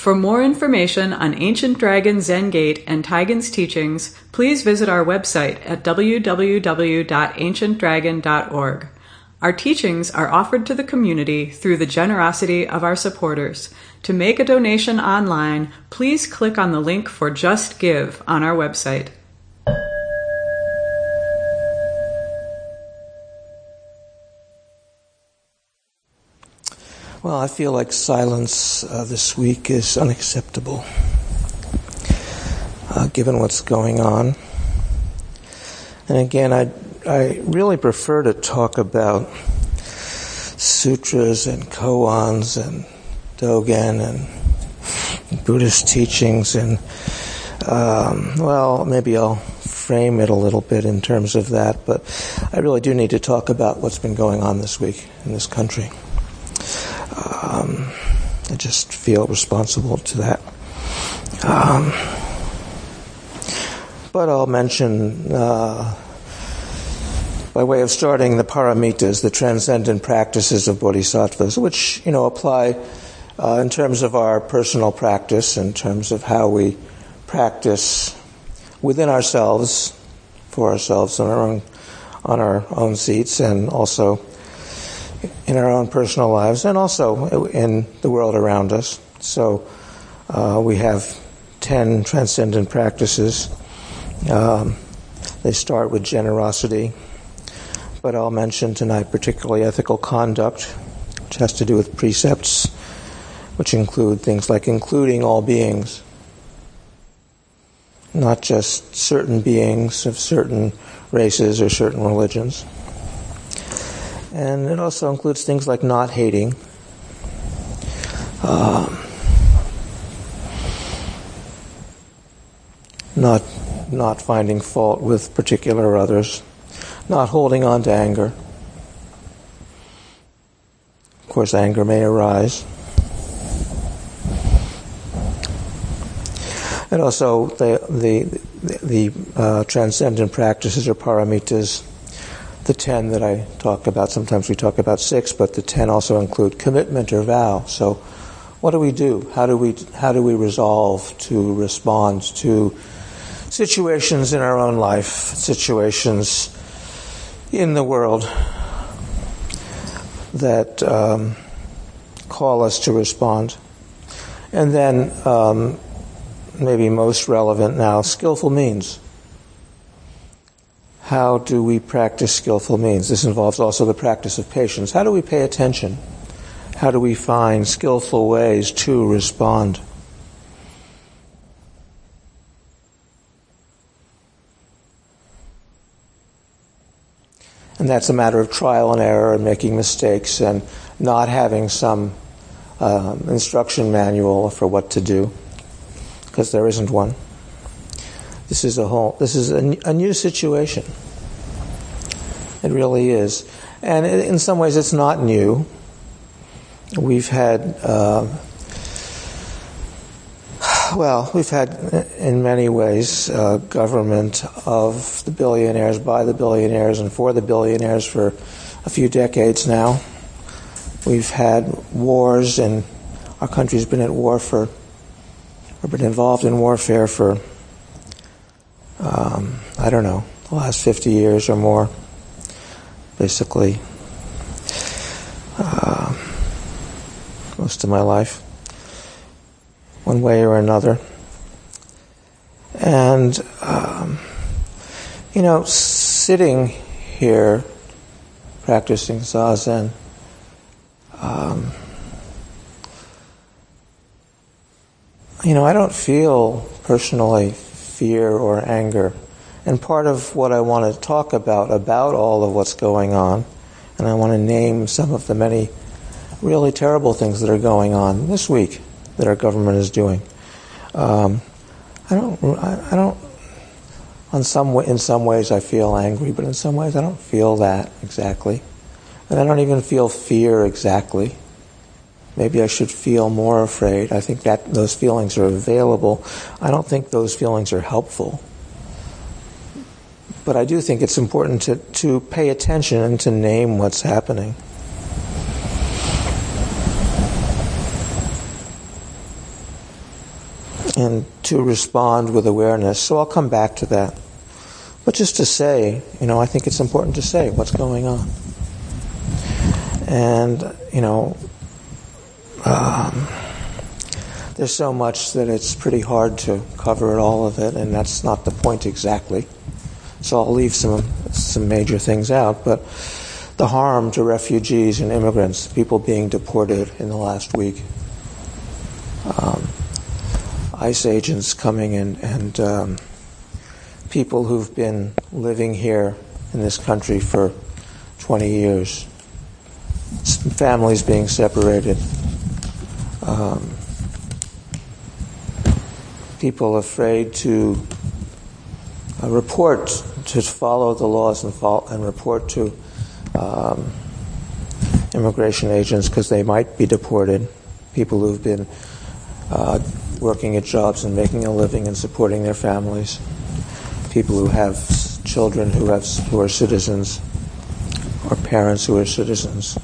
For more information on Ancient Dragon Zen Gate and Taigen's teachings, please visit our website at www.ancientdragon.org. Our teachings are offered to the community through the generosity of our supporters. To make a donation online, please click on the link for Just Give on our website. Well, I feel like silence this week is unacceptable, given what's going on. And again, I really prefer to talk about sutras and koans and Dogen and Buddhist teachings, and maybe I'll frame it a little bit in terms of that, but I really do need to talk about what's been going on this week in this country. I just feel responsible to that. But I'll mention, by way of starting, the paramitas, the transcendent practices of bodhisattvas, which, apply in terms of our personal practice, in terms of how we practice within ourselves, for ourselves, on our own seats, and also in our own personal lives, and also in the world around us. So we have 10 transcendent practices. They start with generosity, but I'll mention tonight particularly ethical conduct, which has to do with precepts, which include things like including all beings, not just certain beings of certain races or certain religions. And it also includes things like not hating, not finding fault with particular others, not holding on to anger. Of course, anger may arise. And also the transcendent practices or paramitas, the 10 that I talk about. Sometimes we talk about 6, but the 10 also include commitment or vow. So what do we do? How do we resolve to respond to situations in our own life, situations in the world that call us to respond? And then, maybe most relevant now, skillful means. How do we practice skillful means? This involves also the practice of patience. How do we pay attention? How do we find skillful ways to respond? And that's a matter of trial and error and making mistakes and not having some instruction manual for what to do, because there isn't one. This is a new situation. It really is. And in some ways it's not new. We've had in many ways government of the billionaires, by the billionaires, and for the billionaires for a few decades now. We've had wars, and our country's been at war or been involved in warfare for the last 50 years or more, basically, most of my life, one way or another. And, sitting here, practicing Zazen, I don't feel personally fear or anger. And part of what I want to talk about all of what's going on, and I want to name some of the many really terrible things that are going on this week that our government is doing. In some ways I feel angry, but in some ways I don't feel that exactly. And I don't even feel fear exactly. Maybe I should feel more afraid. I think that those feelings are available. I don't think those feelings are helpful. But I do think it's important to pay attention and to name what's happening. and to respond with awareness. So I'll come back to that. But just to say, I think it's important to say what's going on. And, there's so much that it's pretty hard to cover all of it, and that's not the point exactly. So I'll leave some major things out. But the harm to refugees and immigrants, people being deported in the last week, ICE agents coming in, and people who've been living here in this country for 20 years, families being separated, people afraid to report, to follow the laws and report to immigration agents because they might be deported, people who've been working at jobs and making a living and supporting their families, people who have children who are citizens, or parents who are citizens.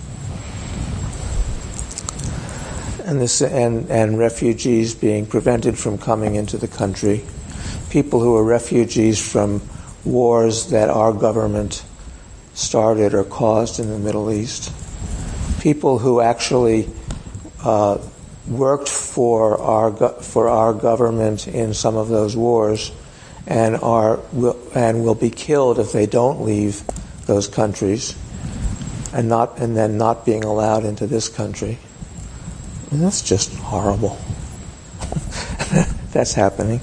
And refugees being prevented from coming into the country, people who are refugees from wars that our government started or caused in the Middle East, people who actually worked for our government in some of those wars and will be killed if they don't leave those countries, and then not being allowed into this country. And that's just horrible. That's happening.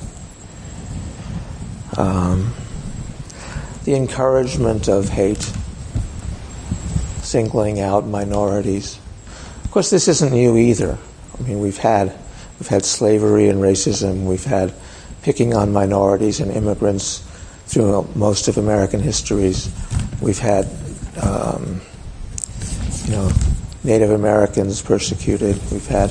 The encouragement of hate, singling out minorities. Of course, this isn't new either. I mean, we've had slavery and racism. We've had picking on minorities and immigrants through most of American histories. We've had, Native Americans persecuted. We've had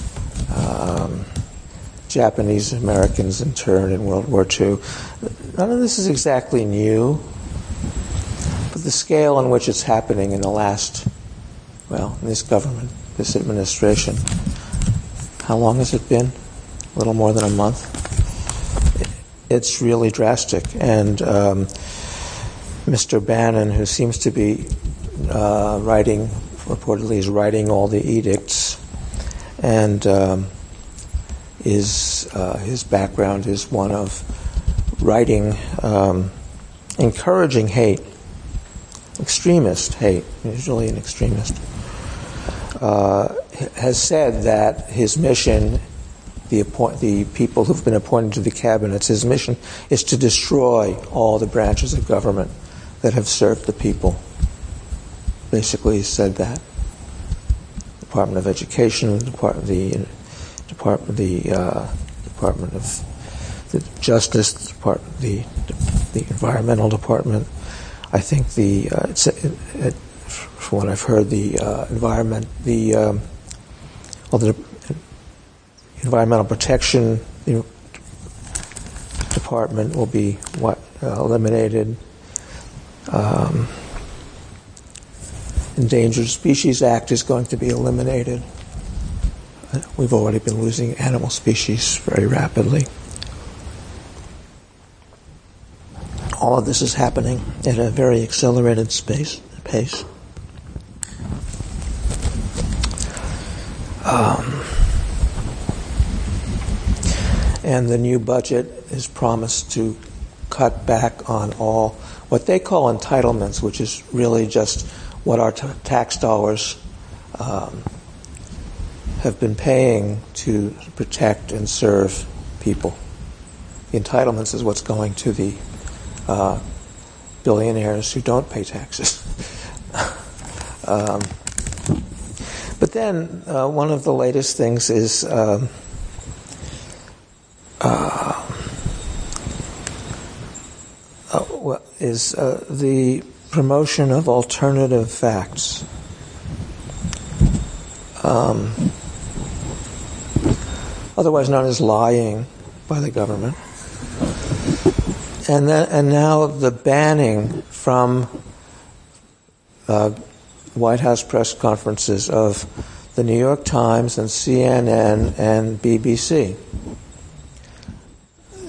Japanese Americans interned in World War II. None of this is exactly new, but the scale on which it's happening in this government, this administration, how long has it been? A little more than a month. It's really drastic. And Mr. Bannon, who seems to be reportedly is writing all the edicts, and his background is one of writing, encouraging hate, extremist hate. He's really an extremist. Has said that his mission, the people who've been appointed to the cabinets, his mission is to destroy all the branches of government that have served the people. Basically, he said that. Department of Education, the Department of the Justice, the Environmental Department. I think from what I've heard, the Environmental Protection Department will be eliminated. Endangered Species Act is going to be eliminated. We've already been losing animal species very rapidly. All of this is happening at a very accelerated pace. And the new budget is promised to cut back on all what they call entitlements, which is really just what our tax dollars have been paying to protect and serve people. The entitlements is what's going to the billionaires who don't pay taxes. But then one of the latest things is the promotion of alternative facts. Otherwise known as lying by the government. And now the banning from White House press conferences of the New York Times and CNN and BBC.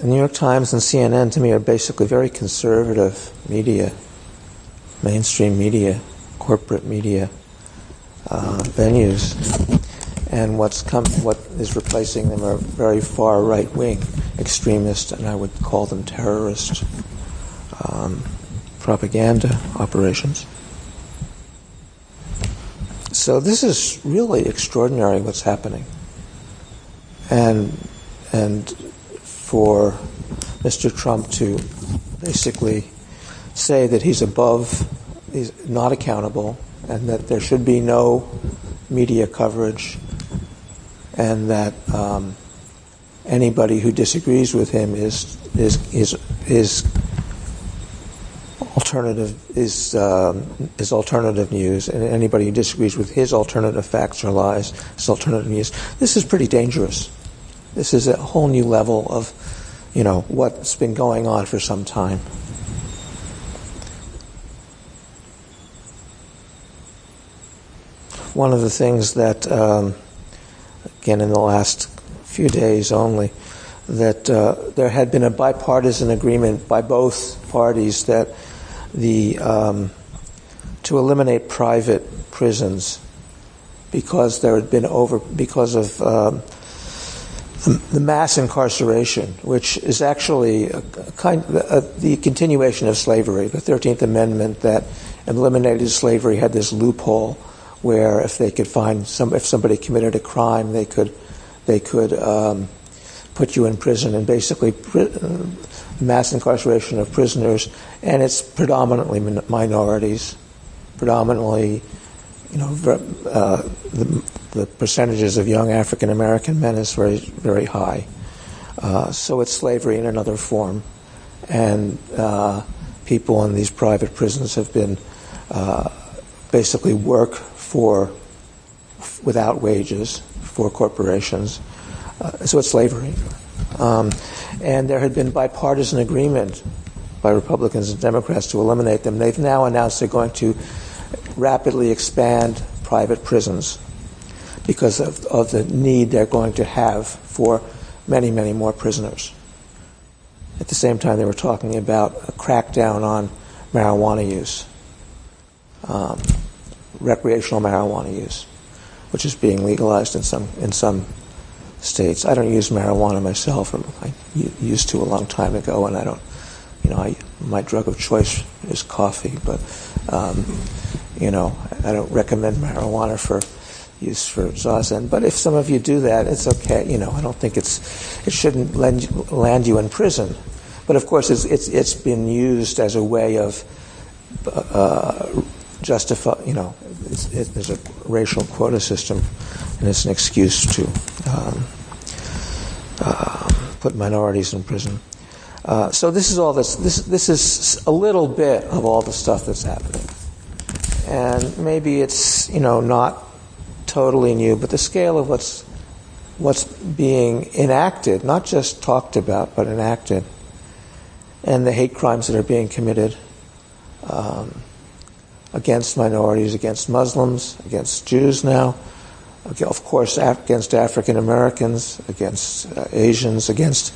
the New York Times and CNN, to me, are basically very conservative media, mainstream media, corporate media venues. And what is replacing them are very far right-wing extremist, and I would call them terrorist propaganda operations. So this is really extraordinary what's happening. And for Mr. Trump to basically say that he's not accountable, and that there should be no media coverage, and that anybody who disagrees with him is alternative news, and anybody who disagrees with his alternative facts or lies is alternative news. This is pretty dangerous. This is a whole new level of, what's been going on for some time. One of the things that, again, in the last few days only, that there had been a bipartisan agreement by both parties that to eliminate private prisons because there had been because of the mass incarceration, which is actually the continuation of slavery. The 13th Amendment that eliminated slavery had this loophole where if they could find if somebody committed a crime, they could put you in prison, and basically mass incarceration of prisoners, and it's predominantly minorities, predominantly, the percentages of young African American men is very, very high. So it's slavery in another form, and people in these private prisons have been basically work without wages for corporations. So it's slavery. And there had been bipartisan agreement by Republicans and Democrats to eliminate them. They've now announced they're going to rapidly expand private prisons because of the need they're going to have for many, many more prisoners. At the same time, they were talking about a crackdown on marijuana use, recreational marijuana use, which is being legalized in some states. I don't use marijuana myself. I used to a long time ago, and I don't. My drug of choice is coffee, but I don't recommend marijuana for use for zazen. But if some of you do that, it's okay. I don't think it shouldn't land you in prison. But of course, it's been used as a way of justify. There's a racial quota system, and it's an excuse to put minorities in prison. So this is all this is a little bit of all the stuff that's happening, and maybe it's not totally new, but the scale of what's being enacted, not just talked about, but enacted, and the hate crimes that are being committed against minorities, against Muslims, against Jews now, of course against African Americans, against Asians, against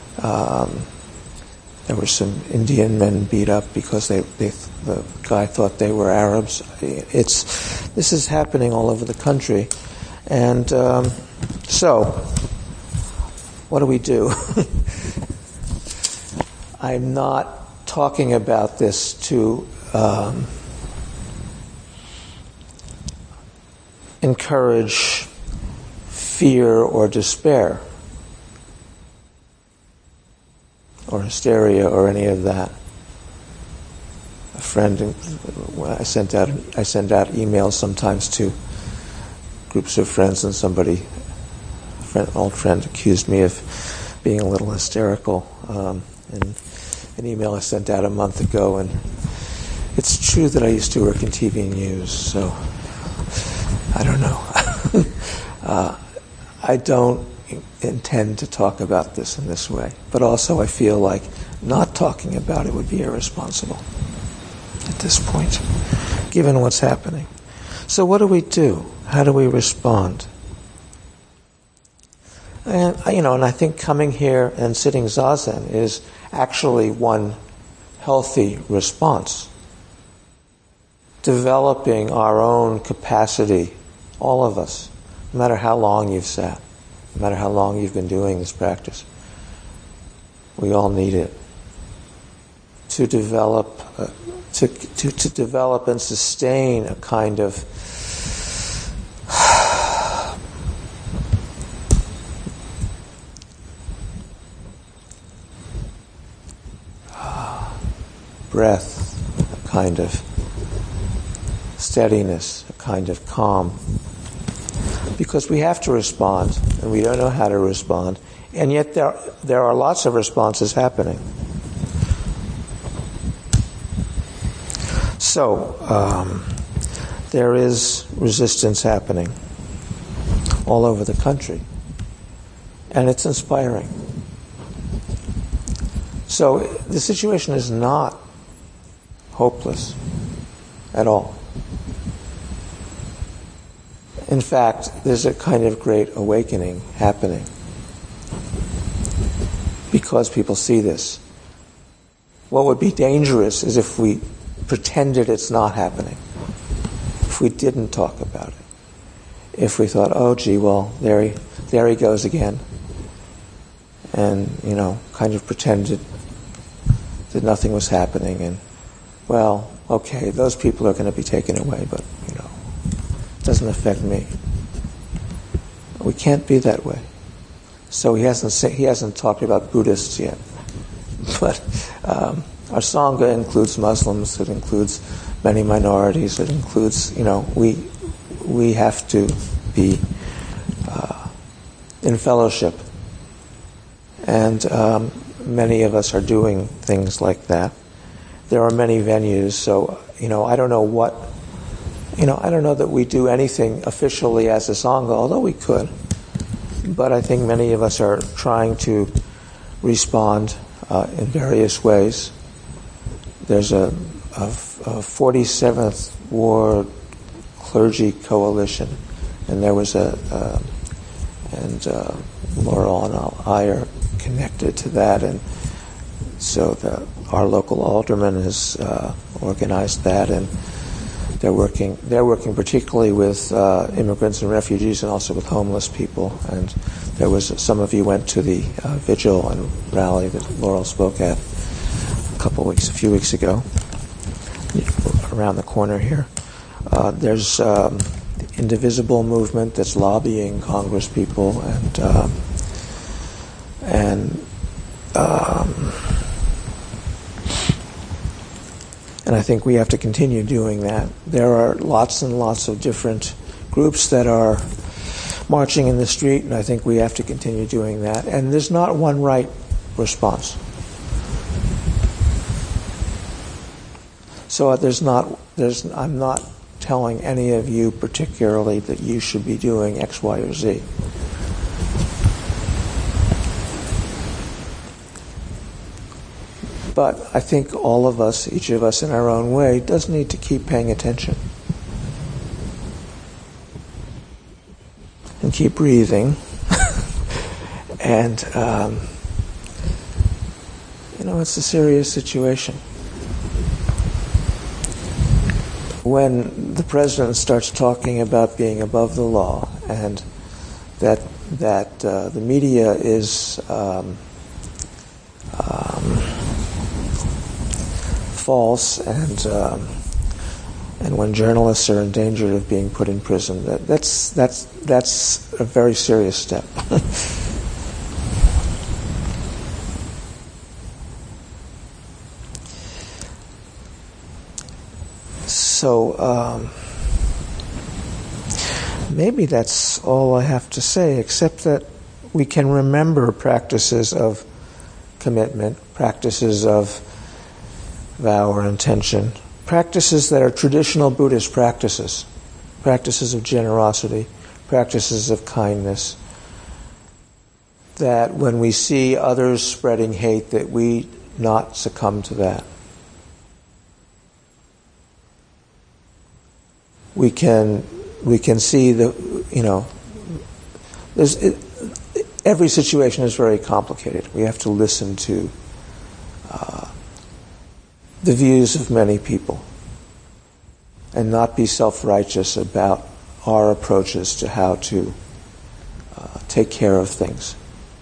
there were some Indian men beat up because the guy thought they were Arabs. This is happening all over the country, and so what do we do? I'm not talking about this to encourage fear or despair or hysteria or any of that. A friend, I send out emails sometimes to groups of friends, and an old friend accused me of being a little hysterical. In an email I sent out a month ago, and it's true that I used to work in TV news, so I don't know. I don't intend to talk about this in this way, but also I feel like not talking about it would be irresponsible at this point, given what's happening. So what do we do? How do we respond? And I think coming here and sitting zazen is actually one healthy response. Developing our own capacity, all of us, no matter how long you've sat, no matter how long you've been doing this practice, we all need it to develop, to develop and sustain a kind of breath, a kind of steadiness, a kind of calm. Because we have to respond, and we don't know how to respond, and yet there are lots of responses happening. So, there is resistance happening all over the country, and it's inspiring. So, the situation is not hopeless at all. In fact, there's a kind of great awakening happening because people see this. What would be dangerous is if we pretended it's not happening, if we didn't talk about it, if we thought, oh gee, well, there he goes again, and kind of pretended that nothing was happening, and well, okay, those people are going to be taken away, but it doesn't affect me. We can't be that way. So he hasn't talked about Buddhists yet, but our Sangha includes Muslims. It includes many minorities. It includes we have to be in fellowship, and many of us are doing things like that. There are many venues, so I don't know I don't know that we do anything officially as a Sangha, although we could. But I think many of us are trying to respond in various ways. There's a 47th Ward Clergy Coalition, and there was Laurel and I are connected to that, and so our local alderman has organized that, and they're working particularly with immigrants and refugees, and also with homeless people. And there was some of you went to the vigil and rally that Laurel spoke at a few weeks ago, around the corner here. There's the Indivisible movement that's lobbying Congress people, and I think we have to continue doing that. There are lots and lots of different groups that are marching in the street, and I think we have to continue doing that. And there's not one right response. So I'm not telling any of you particularly that you should be doing X, Y, or Z. But I think all of us, each of us in our own way, does need to keep paying attention. And keep breathing. And, it's a serious situation. When the president starts talking about being above the law, and that the media is false, and when journalists are in danger of being put in prison, that's a very serious step. So maybe that's all I have to say, except that we can remember practices of commitment, practices of vow or intention, practices that are traditional Buddhist practices, practices of generosity, practices of kindness, that when we see others spreading hate, that we not succumb to that. We can see every situation is very complicated. We have to listen to the views of many people and not be self-righteous about our approaches to how to take care of things.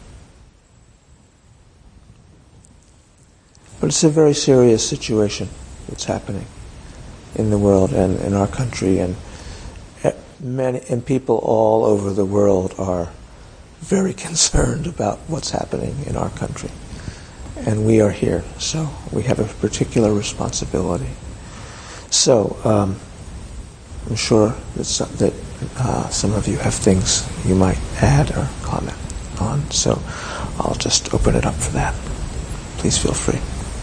But it's a very serious situation that's happening in the world and in our country, and people all over the world are very concerned about what's happening in our country. And we are here, so we have a particular responsibility. So I'm sure that some of you have things you might add or comment on, so I'll just open it up for that. Please feel free.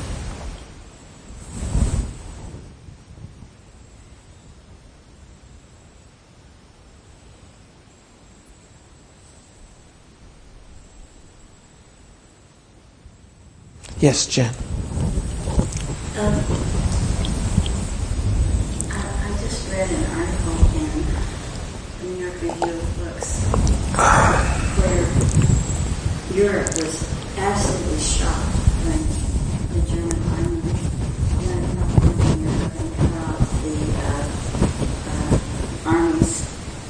Yes, Jen. I just read an article in the New York Review of Books where Europe was absolutely shocked when the German army went up in Europe and cut off the armies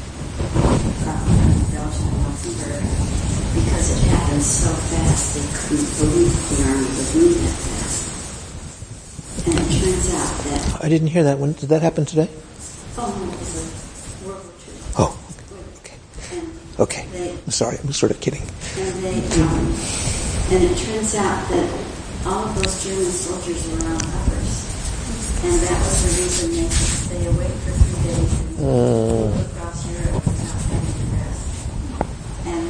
from Belgium and Luxembourg, because it happened so fast they couldn't believe the army would move that fast. And it turns out that... I didn't hear that. When did that happen today? Oh, no, it was World War II. Oh, okay. Okay. I'm sorry, I'm sort of kidding. And it turns out that all of those German soldiers were on uppers. And that was the reason they could stay awake for 3 days and move across Europe without having to rest. And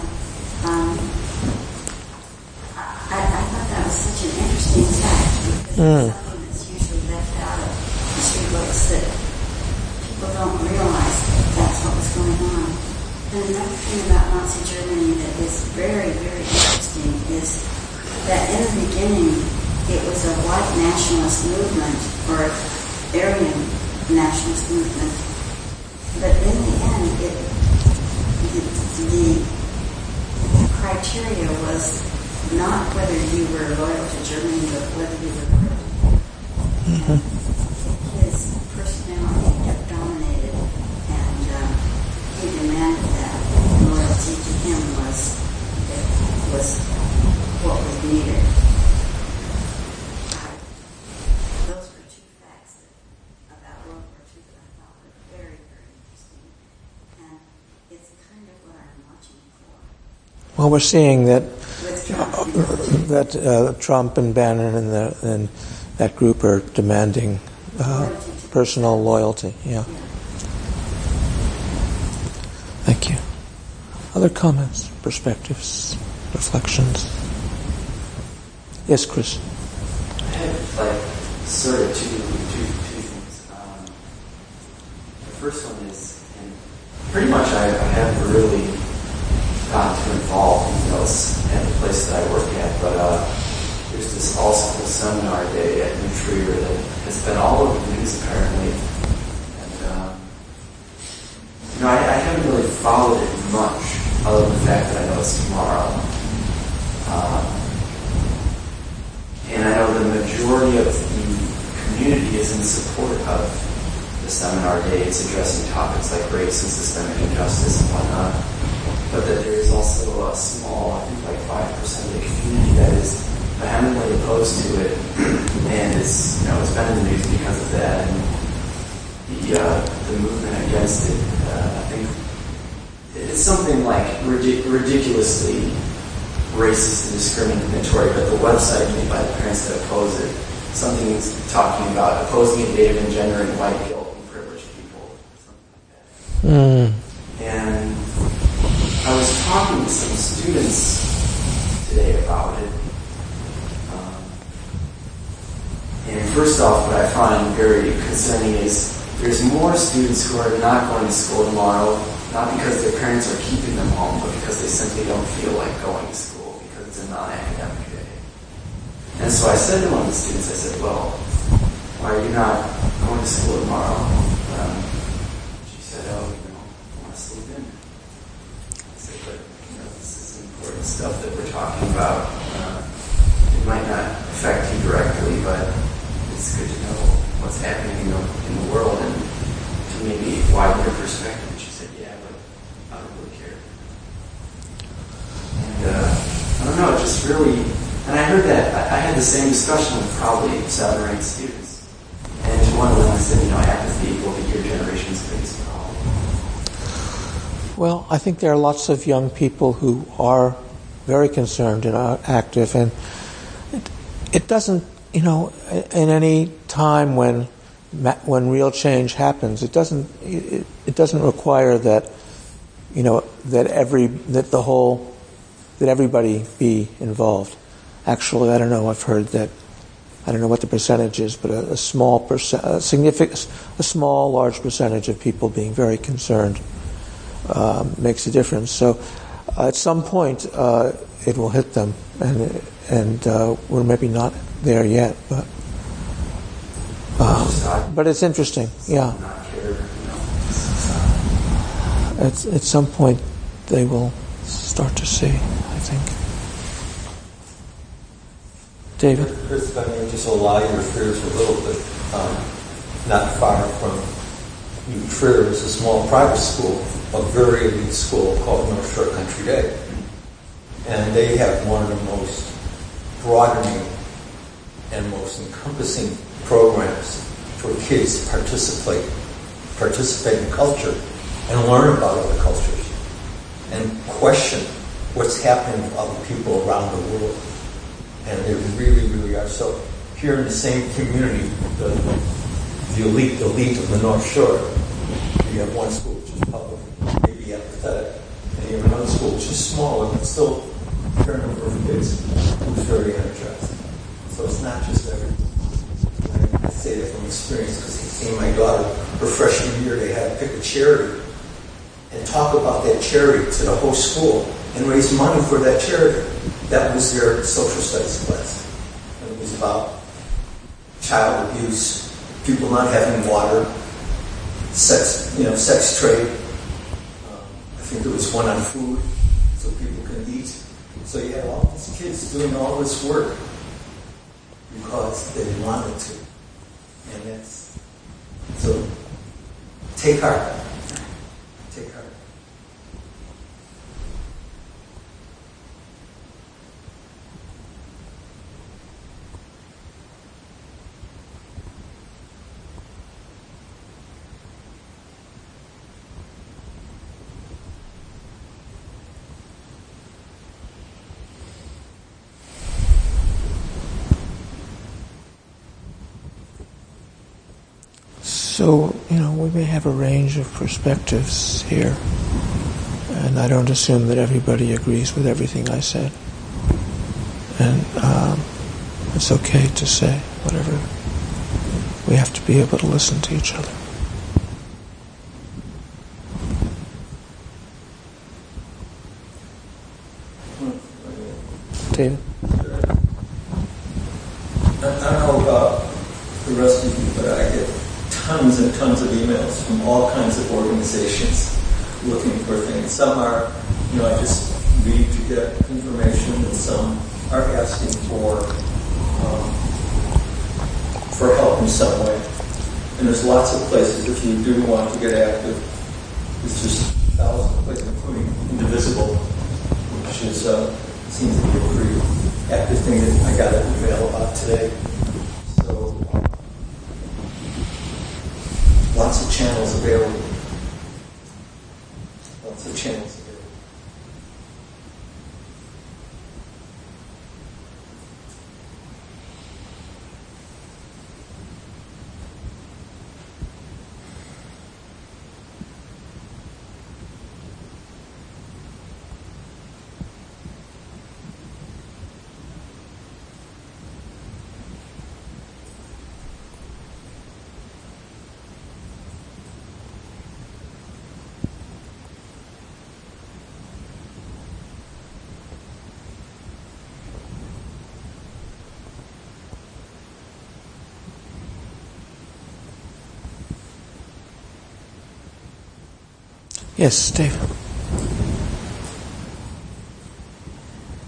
I thought that was such an interesting fact, because it's something that's usually left out of history books, that people don't realize that's what was going on. And another thing about Nazi Germany that is very, very interesting is that in the beginning it was a white nationalist movement, or Aryan nationalist movement. But in the end, the criteria was not whether you were loyal to Germany, but whether you were Christian. His personality kept dominated, and he demanded that loyalty to him was what was needed. Those were two facts about World War II that I thought were very, very interesting, and it's kind of what I'm watching for. Well, we're seeing that Trump and Bannon and that group are demanding personal loyalty. Yeah. Thank you. Other comments, perspectives, reflections? Yes, Chris. I had sort of two things. The first one is, and pretty much I haven't really gotten too involved in those at the place that I work at, but there's this all-school seminar day at New Trier that has been all over the news apparently, and I haven't really followed it much, other than the fact that I know it's tomorrow. And I know the majority of the community is in support of the seminar day. It's addressing topics like race and systemic injustice and whatnot. But that there is also a small, I think like 5% of the community that is vehemently opposed to it, and it's been in the news because of that, and the movement against it. I think it's something like ridiculously racist and discriminatory, but the website made by the parents that oppose it, something talking about opposing a day of engendering white guilt and privileged people, something like that. And I was talking to some students today about it. And first off, what I find very concerning is there's more students who are not going to school tomorrow, not because their parents are keeping them home, but because they simply don't feel like going to school because it's a non-academic day. And so I said to one of the students, I said, well, why are you not going to school tomorrow? She said, I want to sleep in. I said, but this is an important stuff that we're talking about. It might not affect you directly, but it's good to know what's happening in the world and to maybe widen your perspective. And she said, yeah, but I don't really care. And I don't know, it just really, and I heard that, I had the same discussion with probably 7 or 8 students. And one of them said, apathy will be your generation's biggest problem. Well, I think there are lots of young people who are very concerned and are active, and it doesn't, in any time when real change happens, it doesn't require that, that everybody be involved. Actually, I don't know. I've heard that. I don't know what the percentage is, but a small, large percentage of people being very concerned makes a difference. So, at some point, it will hit them, and we're maybe not there yet, but it's interesting. Yeah. At some point, they will start to see, I think. David? Chris, if I may just allow your fears a little bit, not far from New Trier is a small private school, a very elite school called North Shore Country Day. And they have one of the most broadening and most encompassing programs for kids to participate in culture and learn about other cultures and question what's happening with other people around the world. And they really, really are. So here in the same community, the elite of the North Shore, you have one school which is public, maybe apathetic, and you have another school which is smaller, but still a fair number of kids who's very energized. So it's not just everything. I say that from experience because seeing my daughter, her freshman year, they had to pick a charity and talk about that charity to the whole school and raise money for that charity. That was their social studies class. And it was about child abuse, people not having water, sex trade. I think there was one on food, so people can eat. So you had all these kids doing all this work because they wanted to. And that's, so take heart. Take heart. So, we may have a range of perspectives here, and I don't assume that everybody agrees with everything I said. And it's okay to say whatever. We have to be able to listen to each other. David? I don't know about the rest of you, but I get tons and tons of emails from all kinds of organizations looking for things. Some are, I just read to get information, and some are asking for help in some way. And there's lots of places if you do want to get active. There's just thousands of places, including Indivisible, which is seems to be a pretty active thing that I got an email about today. So lots of channels available. Lots of channels available. Yes, Dave.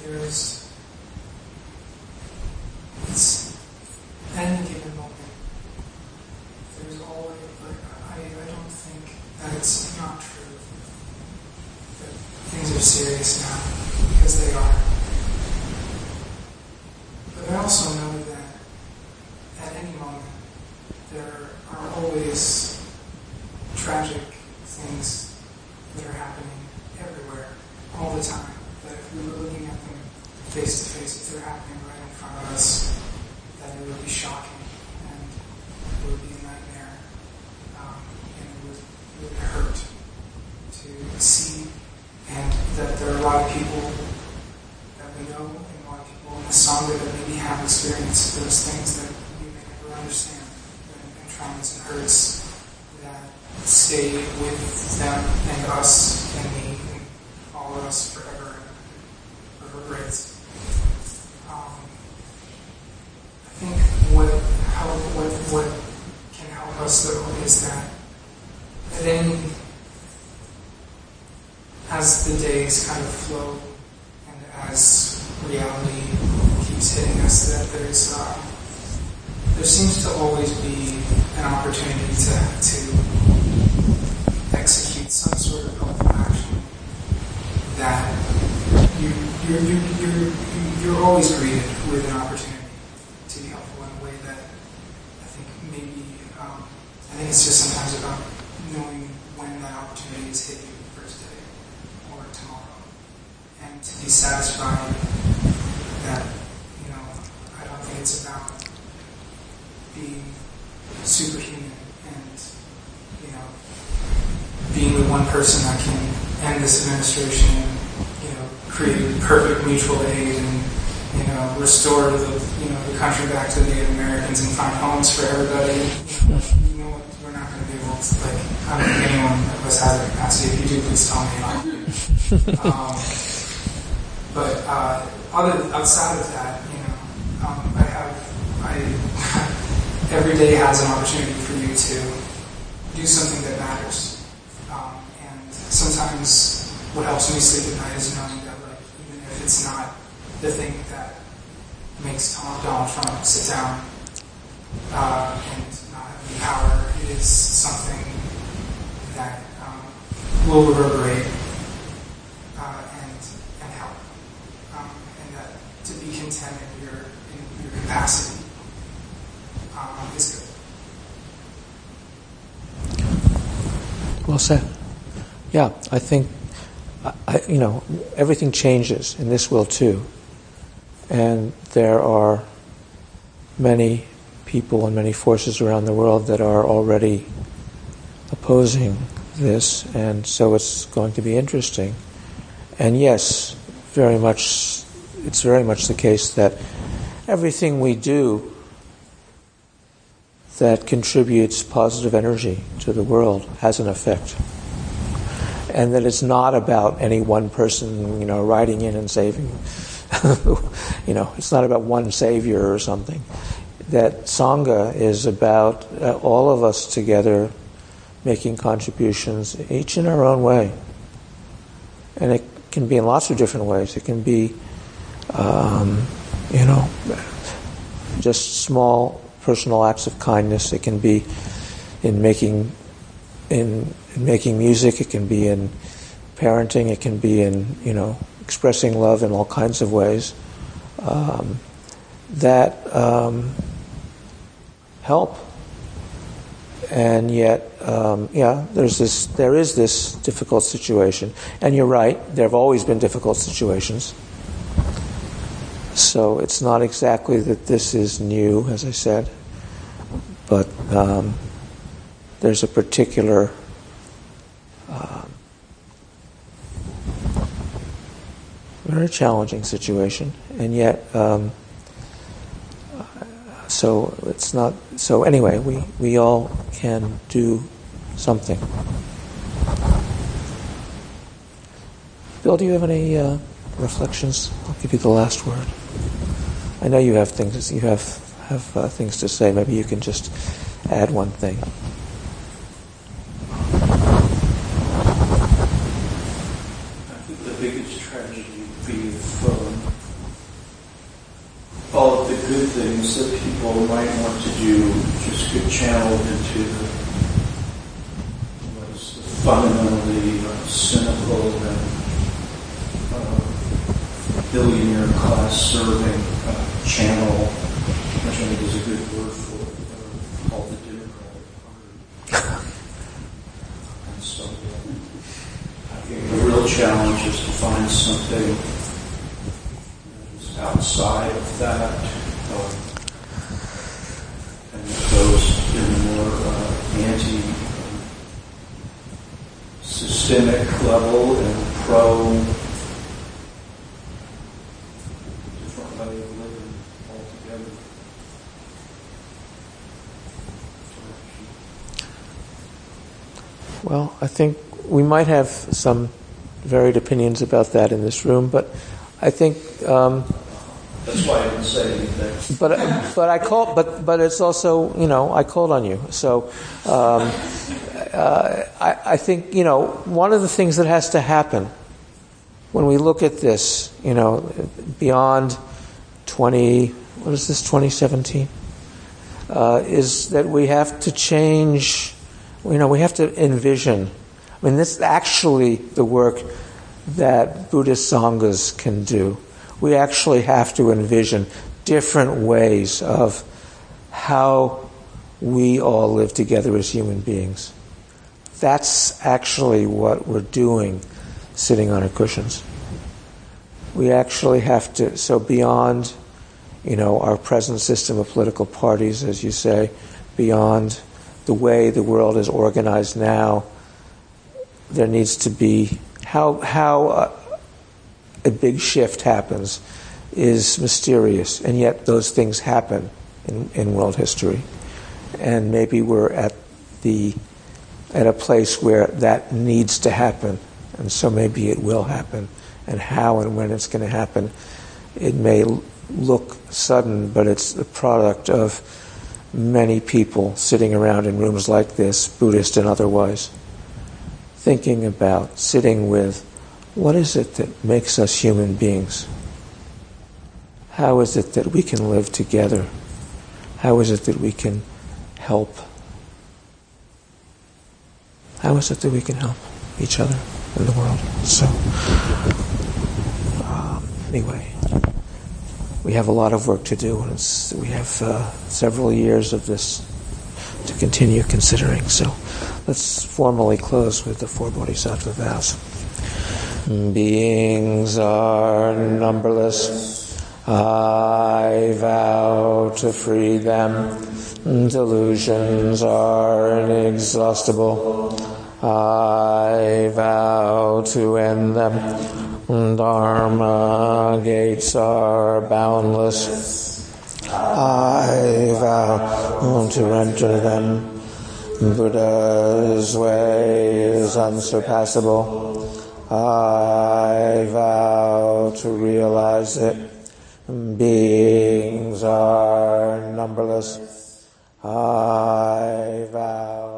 it's any given moment. There's always, I don't think that it's not true that things are serious now, because they are. But I also know that at any moment there are always tragic things that are happening everywhere, all the time. That if we were looking at them face to face, if they're happening right in front of us, that it would be shocking and it would be a nightmare, and it would hurt to see, and that there are a lot of people that we know, and a lot of people in the Sangha that maybe have experienced those things that we may never understand, and traumas and hurts that stay with them and us and me and follow us forever and reverberates. I think what can help us though is that as the days kind of flow and as reality keeps hitting us, that there seems to always be an opportunity to execute some sort of helpful action that you're always greeted with an opportunity to be helpful in a way that I think maybe I think it's just sometimes about knowing when that opportunity is hit you the first day or tomorrow, and to be satisfied that I don't think it's about being superhuman and being the one person that can end this administration and create perfect mutual aid and restore the country back to the Native Americans and find homes for everybody. We're not going to be able to, I don't think anyone of us has the capacity. If you do, please tell me. But outside of that, every day has an opportunity for you to do something that matters. And sometimes what helps me sleep at night is knowing that, even if it's not the thing that makes Donald Trump sit down and not have any power, it is something that will reverberate and help, and that to be content in your capacity is good. Well said. Yeah, I think everything changes, and this will too. And there are many people and many forces around the world that are already opposing this, and so it's going to be interesting. And yes, it's very much the case that everything we do that contributes positive energy to the world has an effect. And that it's not about any one person, riding in and saving. It's not about one savior or something. That Sangha is about all of us together making contributions, each in our own way. And it can be in lots of different ways. It can be, just small personal acts of kindness. It can be in making music. It can be in parenting. It can be in expressing love in all kinds of ways that help. And yet, there is this difficult situation. And you're right, there have always been difficult situations. So it's not exactly that this is new, as I said, but there's a particular very challenging situation, and yet, so it's not. So anyway, we all can do something. Bill, do you have any reflections? I'll give you the last word. I know you have things. You have things to say. Maybe you can just add one thing. I think the biggest tragedy be if all of the good things that people might want to do just get channeled into what is fundamentally cynical and billionaire class serving channel, which I think is a good word for it, called the Democratic Party. And so I think the real challenge is to find something that is outside of that and that goes in a more anti-systemic level and pro Well, I think we might have some varied opinions about that in this room, but I think. That's why I didn't say anything. But it's also, I called on you, so I think one of the things that has to happen when we look at this, beyond 2017, is that we have to change. We have to envision. I mean, this is actually the work that Buddhist sanghas can do. We actually have to envision different ways of how we all live together as human beings. That's actually what we're doing sitting on our cushions. We actually have to, so beyond, our present system of political parties, as you say, beyond the way the world is organized now, there needs to be how a big shift happens is mysterious, and yet those things happen in world history. And maybe we're at a place where that needs to happen, and so maybe it will happen. And how and when it's going to happen, it may look sudden, but it's the product of many people sitting around in rooms like this, Buddhist and otherwise, thinking about, sitting with, what is it that makes us human beings? How is it that we can live together? How is it that we can help? How is it that we can help each other in the world? So, anyway, we have a lot of work to do, and we have several years of this to continue considering. So let's formally close with the four bodhisattva vows. Beings are numberless. I vow to free them. Delusions are inexhaustible. I vow to end them. Dharma gates are boundless. I vow to enter them. Buddha's way is unsurpassable. I vow to realize it. Beings are numberless. I vow